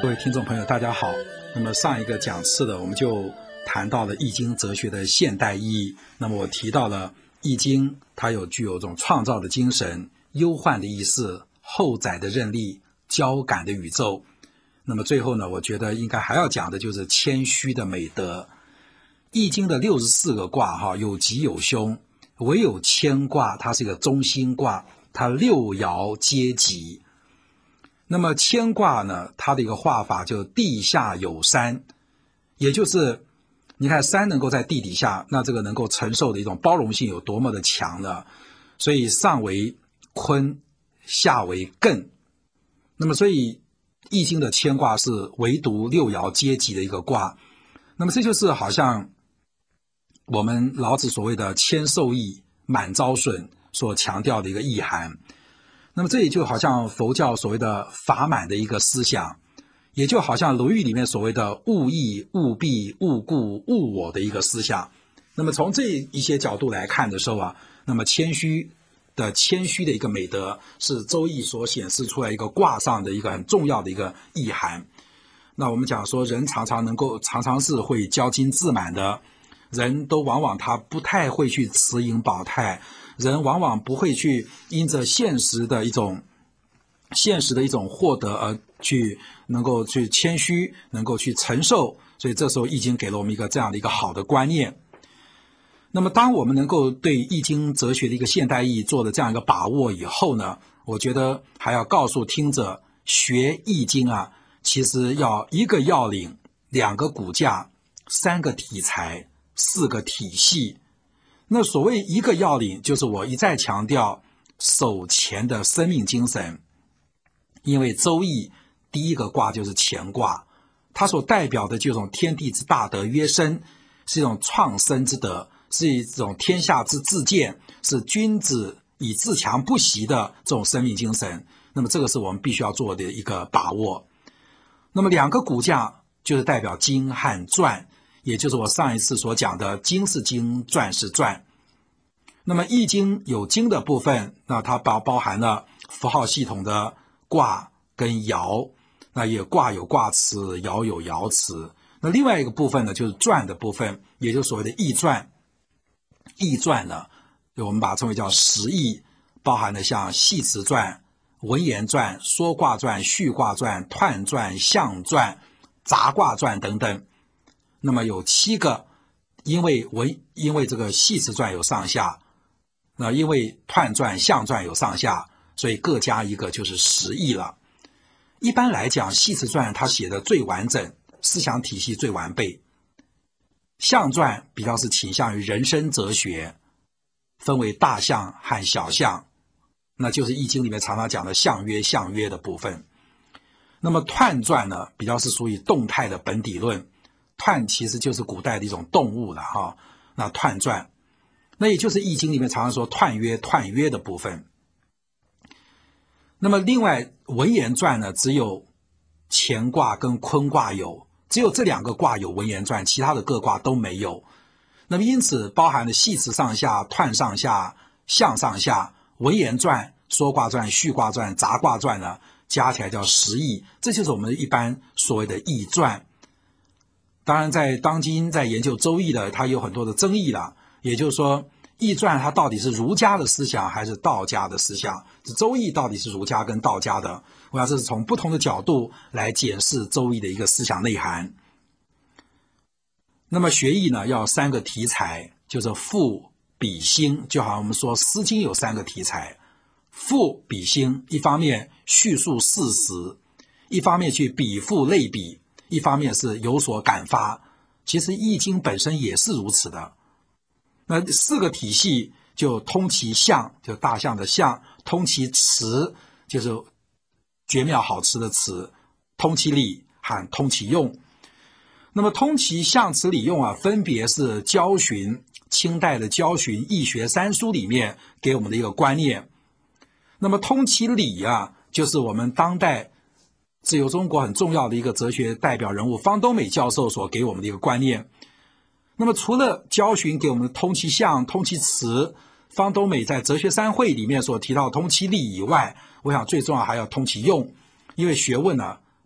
各位听众朋友大家好，那么上一个讲次的我们就谈到了易经哲学的现代意义，那么我提到了易经它具有一种创造的精神、忧患的意识、后载的任力、交感的宇宙。那么最后呢，我觉得应该还要讲的就是谦虚的美德。易经的64个卦有吉有凶，唯有谦卦它是一个中心卦，它六爻皆吉。那么谦卦呢，它的一个画法就地下有山，也就是你看山能够在地底下，那这个能够承受的一种包容性有多么的强呢？所以上为坤，下为艮。那么所以易经的谦卦是唯独六爻皆吉的一个卦。那么这就是好像我们老子所谓的谦受益，满招损所强调的一个意涵。那么这也就好像佛教所谓的法满的一个思想，也就好像《论语》里面所谓的勿益、勿避、勿固、勿我的一个思想。那么从这一些角度来看的时候那么谦虚的一个美德是周易所显示出来一个卦上的一个很重要的一个意涵。那我们讲说人常常是会骄矜自满的，人都往往他不太会去持盈保泰，人往往不会去因着现实的一种获得而能够去谦虚，能够去承受。所以这时候易经给了我们一个这样的一个好的观念。那么当我们能够对易经哲学的一个现代意义做了这样一个把握以后呢，我觉得还要告诉听者，学易经其实要一个要领，两个骨架，三个体裁，四个体系。那所谓一个要领，就是我一再强调守乾的生命精神。因为周易第一个卦就是乾卦，它所代表的这种天地之大德曰生，是一种创生之德，是一种天下之至鉴，是君子以自强不息的这种生命精神。那么这个是我们必须要做的一个把握。那么两个骨架就是代表经和传，也就是我上一次所讲的经是经，传是传。那么易经有经的部分，那它包含了符号系统的卦跟爻，那也卦有卦辞，爻有爻辞。那另外一个部分呢，就是传的部分，也就是所谓的易传。易传呢，我们把它称为叫十易，包含了像系辞传、文言传、说卦传、序卦传、彖传、象传、杂卦传等等。那么有7个，因为这个系辞传有上下，那因为彖传、象传有上下，所以各加一个就是10易了。一般来讲，系辞传它写的最完整，思想体系最完备。象传比较是倾向于人生哲学，分为大象和小象，那就是易经里面常常讲的象约的部分。那么彖传呢，比较是属于动态的本体论，彖其实就是古代的一种动物了那彖传，那也就是易经里面常常说彖约的部分。那么另外文言传呢，只有乾卦跟坤卦有，只有这2个卦有文言传，其他的各卦都没有。那么因此包含了系辞上下、彖上下、象上下、文言传、说卦传、序卦传、杂卦传呢，加起来叫10易，这就是我们一般所谓的易传。当然在当今在研究周易的，它有很多的争议了，也就是说易传它到底是儒家的思想还是道家的思想，周易到底是儒家跟道家的，我想这是从不同的角度来检视周易的一个思想内涵。那么学易呢，要3个题材，就是赋、比、兴，就好像我们说《诗经》有3个题材，赋、比、兴，一方面叙述事实，一方面去比附类比，一方面是有所感发。其实易经本身也是如此的。那4个体系就通其象，就大象的象；通其辞，就是绝妙好吃的词；通其理和通其用。那么通其象辞理用分别是焦循，清代的焦循易学3书里面给我们的一个观念。那么通其理就是我们当代自由中国很重要的一个哲学代表人物方东美教授所给我们的一个观念。那么除了焦循给我们的通其象、通其辞，方东美在哲学3会里面所提到通其理以外，我想最重要还要通其用。因为学问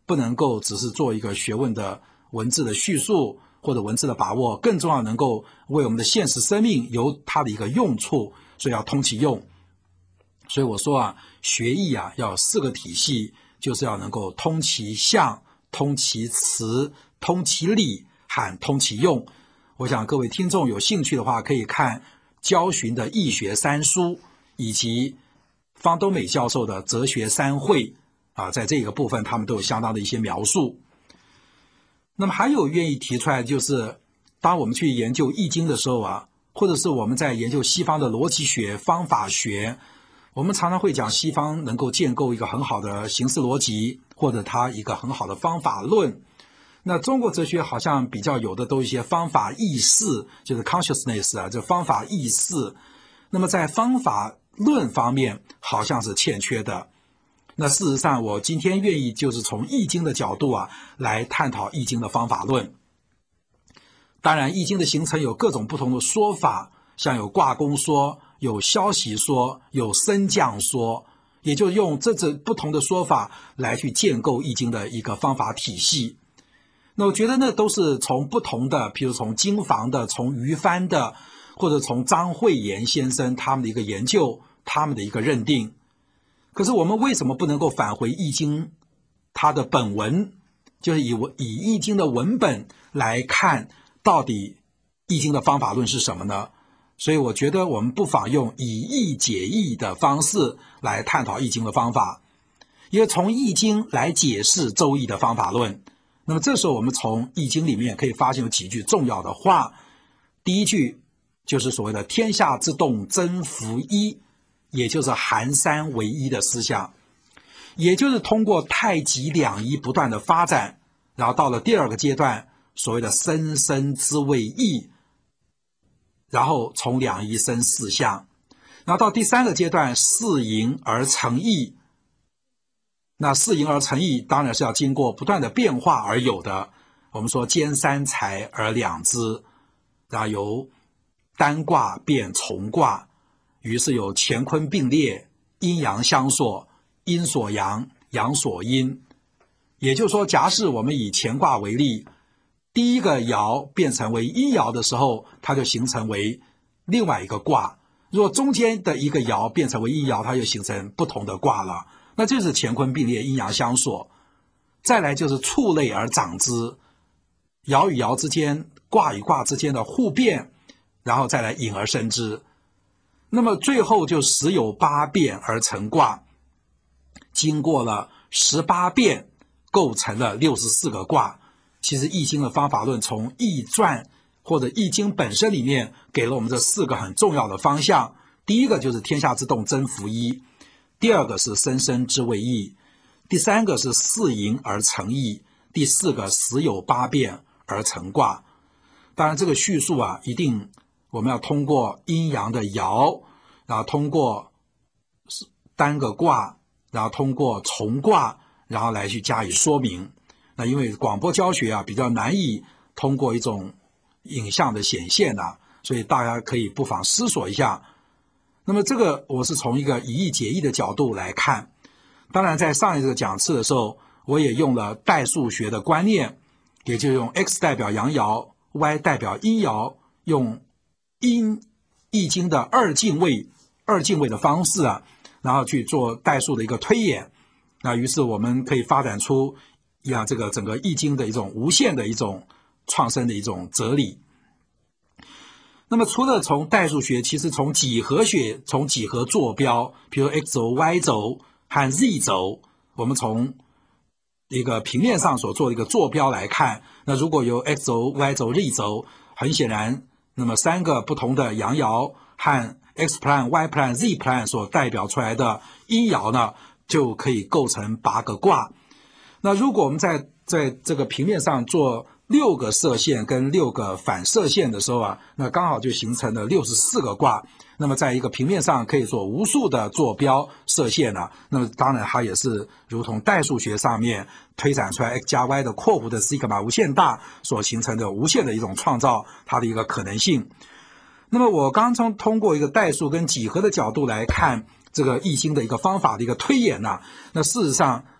不能够只是做一个学问的文字的叙述或者文字的把握，更重要能够为我们的现实生命有它的一个用处，所以要通其用。所以我说啊，学艺啊要有4个体系，就是要能够通其象、通其辞、通其理和通其用。我想各位听众有兴趣的话，可以看焦循的易学3书，以及方东美教授的哲学3会啊，在这个部分他们都有相当的一些描述。那么还有愿意提出来，就是当我们去研究易经的时候啊，或者是我们在研究西方的逻辑学、方法学，我们常常会讲西方能够建构一个很好的形式逻辑，或者它一个很好的方法论。那中国哲学好像比较有的都一些方法意识，就是 consciousness 啊，这方法意识。那么在方法论方面好像是欠缺的。那事实上我今天愿意就是从易经的角度啊来探讨易经的方法论。当然易经的形成有各种不同的说法，像有卦宫说，有消息说，有升降说，也就用这不同的说法来去建构易经的一个方法体系。那我觉得那都是从不同的，譬如从经房的，从于帆的，或者从张惠言先生他们的一个研究，他们的一个认定。可是我们为什么不能够返回易经它的本文，就是以易经的文本来看到底易经的方法论是什么呢？所以我觉得我们不妨用以易解易的方式来探讨易经的方法，因为从易经来解释周易的方法论。那么这时候我们从易经里面可以发现有几句重要的话。第一句就是所谓的天下之动真服一，也就是含三为一的思想，也就是通过太极两仪不断的发展，然后到了第2个阶段所谓的生生之谓易，然后从两仪生四象，然后到第3个阶段四盈而成易。那四盈而成易当然是要经过不断的变化而有的。我们说兼三才而两之，然后由单卦变重卦，于是有乾坤并列，阴阳相锁，阴锁阳，阳锁阴。也就是说，假使我们以乾卦为例，第一个爻变成为阴爻的时候，它就形成为另外一个卦。如果中间的一个爻变成为阴爻，它就形成不同的卦了。那就是乾坤并列，阴阳相锁。再来就是触类而长之，爻与爻之间，卦与卦之间的互变，然后再来引而生之。那么最后就十有八变而成卦，经过了18变，构成了64个卦。其实易经的方法论从易传或者易经本身里面给了我们这4个很重要的方向。第一个就是天下之动真服一，第2个是生生之谓易，第3个是四盈而成易，第4个十有八变而成卦。当然这个叙述啊，一定我们要通过阴阳的爻，然后通过单个卦，然后通过重卦，然后来去加以说明。那因为广播教学啊比较难以通过一种影像的显现啊，所以大家可以不妨思索一下。那么这个我是从一个以易解易的角度来看。当然在上一个讲次的时候，我也用了代数学的观念，也就用 X 代表阳爻， Y 代表阴爻，用易经的二进位的方式啊，然后去做代数的一个推演。那于是我们可以发展出这个整个易经的一种无限的一种创生的一种哲理。那么除了从代数学，其实从几何学，从几何坐标，比如 X 轴、Y 轴和 Z 轴，我们从一个平面上所做的一个坐标来看，那如果有 X 轴、Y 轴、Z 轴，很显然那么3个不同的阳爻和 X plan、Y plan、Z plan 所代表出来的阴爻呢，就可以构成8个卦。那如果我们在这个平面上做6个射线跟6个反射线的时候啊，那刚好就形成了64个卦。那么在一个平面上可以做无数的坐标射线啊，那么当然它也是如同代数学上面推展出来 x 加 y 的括弧的西格玛无限大所形成的无限的一种创造它的一个可能性。那么我刚刚通过一个代数跟几何的角度来看这个易经的一个方法的一个推演啊，那事实上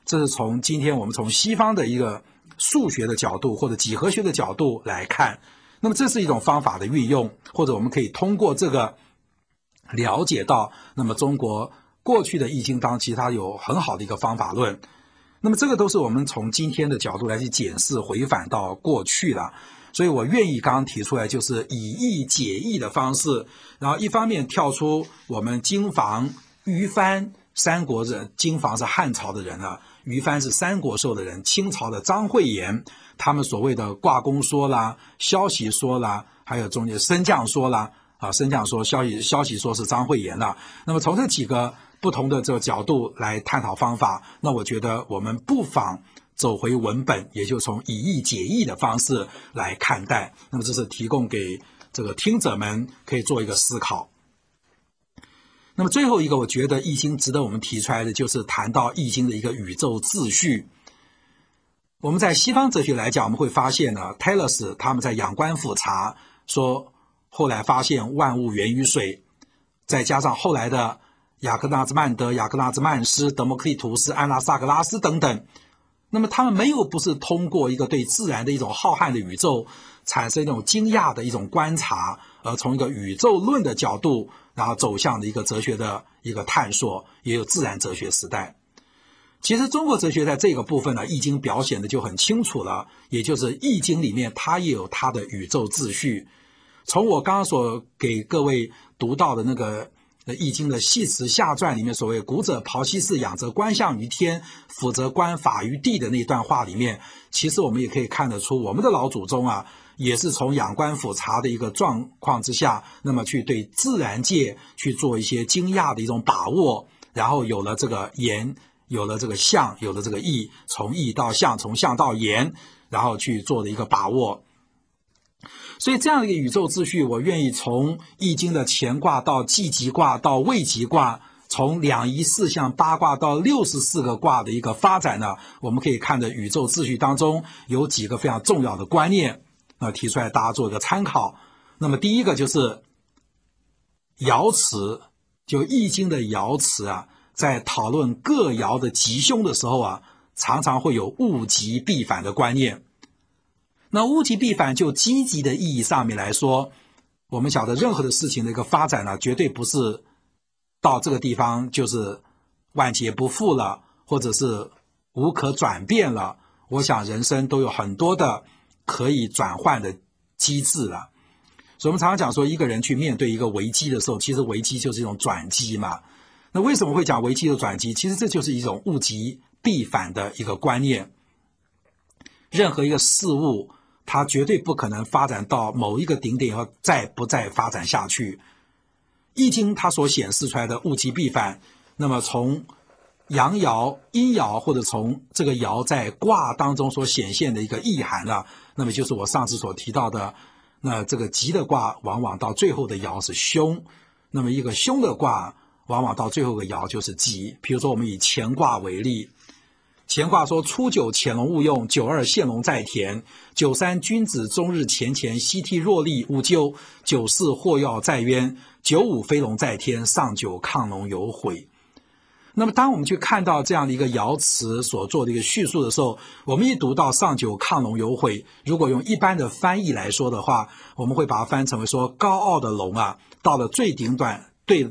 这是从今天我们从西方的一个数学的角度或者几何学的角度来看，那么这是一种方法的运用，或者我们可以通过这个了解到，那么中国过去的易经当中其实它有很好的一个方法论。那么这个都是我们从今天的角度来去检视回返到过去了，所以我愿意刚刚提出来就是以易解易的方式，然后一方面跳出我们经房、于藩三国人，经房是汉朝的人了，于藩是三国时候的人，清朝的张惠言他们所谓的卦宫说啦、消息说啦，还有中间升降说啦升降说、消息说是张惠言了。那么从这几个不同的这个角度来探讨方法，那我觉得我们不妨走回文本，也就从以易解易的方式来看待。那么这是提供给这个听者们可以做一个思考。那么最后一个我觉得易经值得我们提出来的，就是谈到易经的一个宇宙秩序。我们在西方哲学来讲，我们会发现呢 Thales 他们在仰观俯察说，后来发现万物源于水，再加上后来的雅克纳兹曼德、雅克纳兹曼斯、德谟克利图斯、安拉萨格拉斯等等，那么他们没有不是通过一个对自然的一种浩瀚的宇宙产生一种惊讶的一种观察，而从一个宇宙论的角度，然后走向的一个哲学的一个探索，也有自然哲学时代。其实中国哲学在这个部分呢，易经表现的就很清楚了，也就是易经里面它也有它的宇宙秩序。从我刚刚所给各位读到的那个易经的系辞下传里面所谓古者庖西氏，仰则观象于天，俯则观法于地的那段话里面，其实我们也可以看得出我们的老祖宗也是从仰观俯察的一个状况之下，那么去对自然界去做一些惊讶的一种把握，然后有了这个言，有了这个象，有了这个易，从易到象，从象到言，然后去做的一个把握。所以这样的一个宇宙秩序，我愿意从易经的乾卦到既极卦到未极卦，从两仪四象八卦到64个卦的一个发展呢，我们可以看的宇宙秩序当中有几个非常重要的观念，提出来大家做一个参考。那么第一个就是爻辞，就易经的爻辞在讨论各爻的吉凶的时候常常会有物极必反的观念。那物极必反就积极的意义上面来说，我们晓得任何的事情的一个发展绝对不是到这个地方就是万劫不复了，或者是无可转变了。我想人生都有很多的可以转换的机制了。所以我们常常讲说，一个人去面对一个危机的时候，其实危机就是一种转机嘛。那为什么会讲危机的转机？其实这就是一种物极必反的一个观念。任何一个事物它绝对不可能发展到某一个顶点以后不再发展下去。易经它所显示出来的物极必反，那么从阳爻、阴爻，或者从这个爻在卦当中所显现的一个意涵那么就是我上次所提到的，那这个吉的卦往往到最后的爻是凶，那么一个凶的卦往往到最后的爻就是吉。比如说我们以乾卦为例，乾卦说：初九潜龙勿用，九二现龙在田，九三君子终日乾乾，夕惕若厉勿咎，九四祸要在渊，九五飞龙在天，上九亢龙有悔。那么当我们去看到这样的一个爻辞所做的一个叙述的时候，我们一读到上九亢龙有悔，如果用一般的翻译来说的话，我们会把它翻成为说，高傲的龙到了最顶端，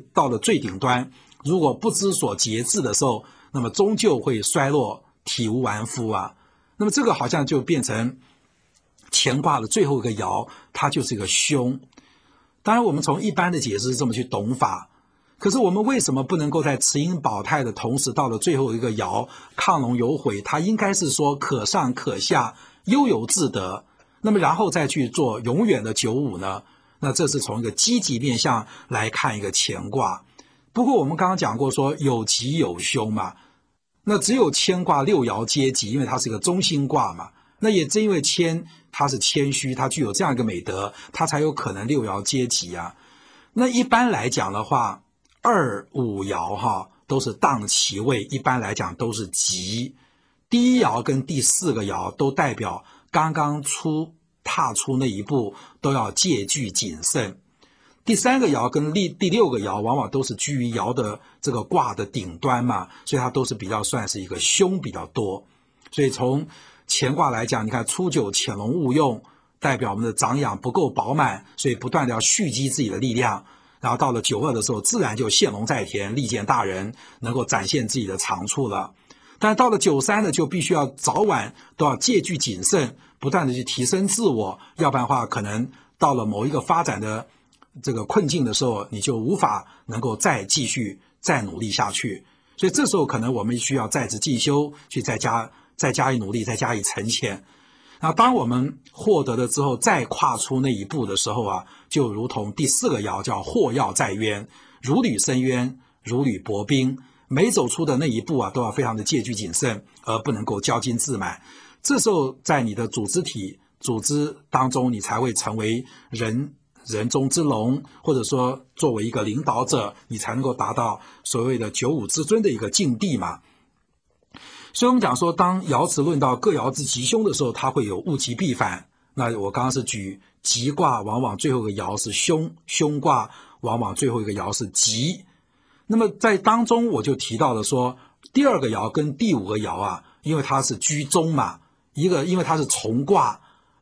如果不知所节制的时候，那么终究会衰落，体无完肤那么这个好像就变成乾卦的最后一个爻，它就是一个凶。当然我们从一般的解释是这么去懂法，可是我们为什么不能够在持阴保泰的同时，到了最后一个爻亢龙有悔，它应该是说可上可下，悠游自得，那么然后再去做永远的九五呢？那这是从一个积极面向来看一个乾卦。不过我们刚刚讲过说有吉有凶嘛，那只有谦卦六爻皆吉，因为它是一个中心卦嘛。那也正因为谦它是谦虚，它具有这样一个美德，它才有可能六爻皆吉那一般来讲的话，二五爻都是当其位，一般来讲都是吉。第一爻跟第四个爻都代表刚刚踏出那一步都要戒惧谨慎。 第3个爻跟第6个爻往往都是居于爻的这个卦的顶端嘛，所以它都是比较算是一个凶比较多。所以从乾卦来讲，你看初九潜龙勿用，代表我们的长养不够饱满，所以不断的要蓄积自己的力量。然后到了9、2的时候，自然就现龙在田，利见大人，能够展现自己的长处了。但到了9、3呢，就必须要早晚都要戒惧谨慎，不断的去提升自我，要不然的话，可能到了某一个发展的这个困境的时候，你就无法能够再继续再努力下去。所以这时候可能我们需要在职进修，去再加以努力，再加以沉潜。那当我们获得了之后，再跨出那一步的时候啊，就如同第4个爻叫祸要在渊，如履深渊，如履薄冰。每走出的那一步啊，都要非常的戒惧谨慎，而不能够骄矜自满。这时候在你的组织当中，你才会成为人中之龙，或者说作为一个领导者，你才能够达到所谓的九五之尊的一个境地嘛。所以我们讲说，当爻辞论到各爻之吉凶的时候，它会有物极必反。那我刚刚是举吉卦，往往最后一个爻是凶，凶卦往往最后一个爻是吉。那么在当中我就提到了说，第2个爻跟第5个爻啊，因为它是居中嘛，因为它是从卦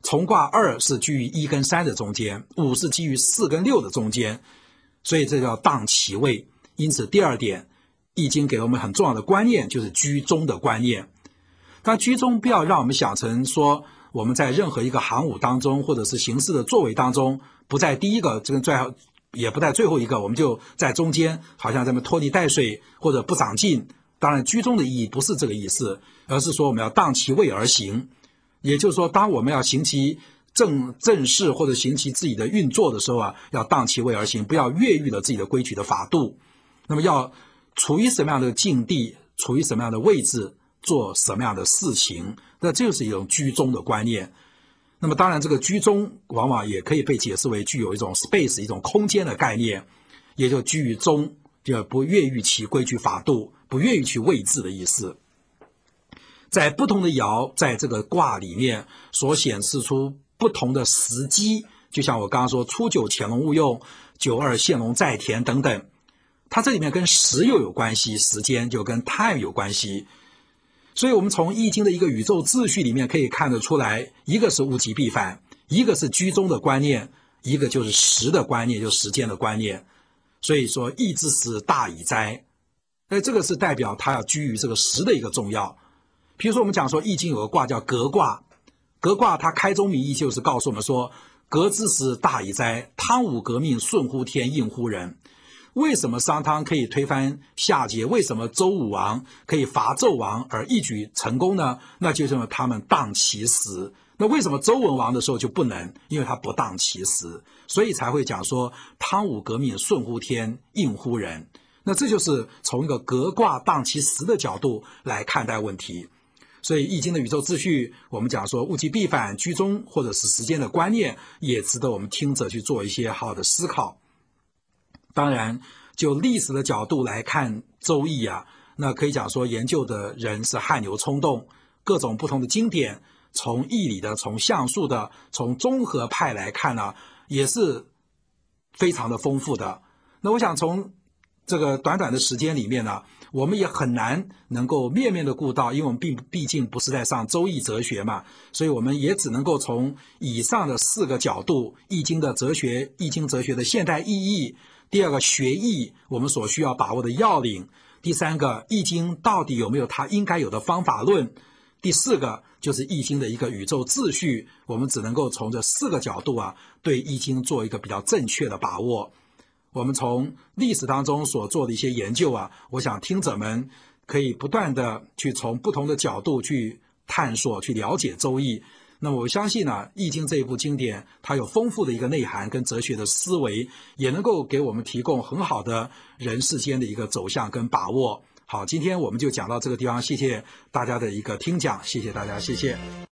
2是居于1跟3的中间，5是基于4跟6的中间，所以这叫当其位。因此第2点，易经给了我们很重要的观念，就是居中的观念。但居中不要让我们想成说，我们在任何一个行伍当中，或者是行事的作为当中，不在第一个这个最后，也不在最后一个，我们就在中间，好像在那拖泥带水或者不长进。当然居中的意义不是这个意思，而是说我们要当其位而行。也就是说，当我们要行其正事或者行其自己的运作的时候啊，要当其位而行，不要越狱了自己的规矩的法度。那么要处于什么样的境地，处于什么样的位置，做什么样的事情，那这就是一种居中的观念。那么当然这个居中往往也可以被解释为具有一种 space 一种空间的概念，也就居于中，就不越狱其规矩法度，不越狱其位置的意思。在不同的爻在这个卦里面所显示出不同的时机，就像我刚刚说初九潜龙勿用，9、2现龙在田等等，它这里面跟时又有关系，时间就跟 time 有关系。所以我们从易经的一个宇宙秩序里面可以看得出来，一个是物极必反，一个是居中的观念，一个就是时的观念，就是时间的观念。所以说易之时大矣哉，这个是代表它要居于这个时的一个重要。比如说我们讲说易经有个卦叫革卦，革卦它开宗明义就是告诉我们说，革之时大矣哉，汤武革命，顺乎天，应乎人。为什么商汤可以推翻夏桀？为什么周武王可以伐纣王而一举成功呢？那就是因为他们当其时。那为什么周文王的时候就不能？因为他不当其时，所以才会讲说汤武革命，顺乎天，应乎人。那这就是从一个革卦当其时的角度来看待问题。所以易经的宇宙秩序，我们讲说物极必反，居中或者是时间的观念，也值得我们听者去做一些好的思考。当然就历史的角度来看周易啊，那可以讲说研究的人是汗牛充栋，各种不同的经典，从义理的，从象数的，从综合派来看呢，也是非常的丰富的。那我想从这个短短的时间里面呢，我们也很难能够面面的顾到，因为我们毕竟不是在上周易哲学嘛，所以我们也只能够从以上的4个角度，易经的哲学，易经哲学的现代意义，第2个学易我们所需要把握的要领，第3个易经到底有没有它应该有的方法论，第4个就是易经的一个宇宙秩序，我们只能够从这4个角度啊，对易经做一个比较正确的把握。我们从历史当中所做的一些研究啊，我想听者们可以不断的去从不同的角度去探索，去了解周易。那么我相信呢，易经这一部经典，它有丰富的一个内涵跟哲学的思维，也能够给我们提供很好的人世间的一个走向跟把握。好，今天我们就讲到这个地方，谢谢大家的一个听讲，谢谢大家，谢谢。